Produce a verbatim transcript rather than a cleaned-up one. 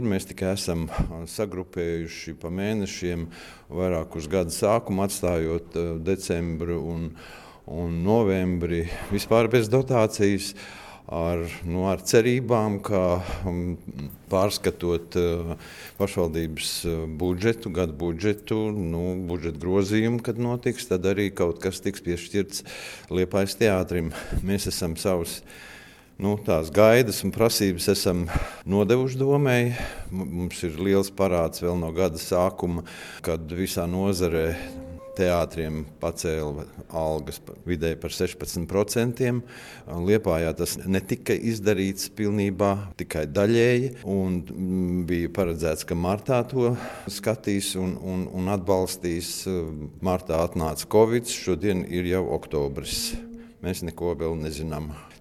Mēs tikai esam sagrupējuši pa mēnešiem, vairāk uz gada sākumu, atstājot decembri un, un novembri vispār bez dotācijas, ar, nu, ar cerībām, ka pārskatot pašvaldības budžetu, gada budžetu, nu, budžeta grozījumu, kad notiks, tad arī kaut kas tiks piešķirts Liepājas teātrim. Mēs esam savus Nu, tās gaidas un prasības esam nodevuši domai. Mums ir liels parāds vēl no gada sākuma, kad visā nozarē teātriem pacēla algas vidēji par sešpadsmit procentiem. Liepājā tas netika izdarīts pilnībā, tikai daļēji. Un bija paredzēts, ka martā to skatīs un, un, un atbalstīs. Martā atnāca Covid, šodien ir jau oktobris. Mēs neko vēl nezinām.